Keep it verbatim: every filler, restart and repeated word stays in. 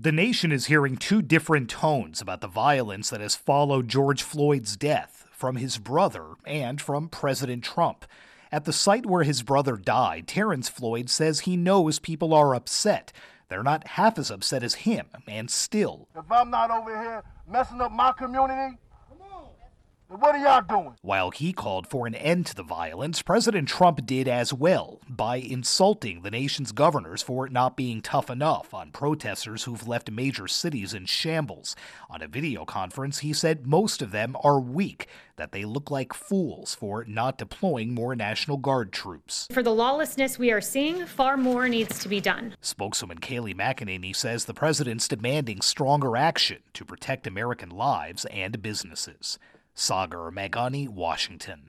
The nation is hearing two different tones about the violence that has followed George Floyd's death, from his brother and from President Trump. At the site where his brother died, Terrence Floyd says he knows people are upset. They're not half as upset as him, and still, if I'm not over here messing up my community, what are y'all doing? While he called for an end to the violence, President Trump did as well by insulting the nation's governors for not being tough enough on protesters who've left major cities in shambles. On a video conference, he said most of them are weak, that they look like fools for not deploying more National Guard troops. For the lawlessness we are seeing, far more needs to be done. Spokeswoman Kayleigh McEnany says the president's demanding stronger action to protect American lives and businesses. Sagar Meghani, Washington.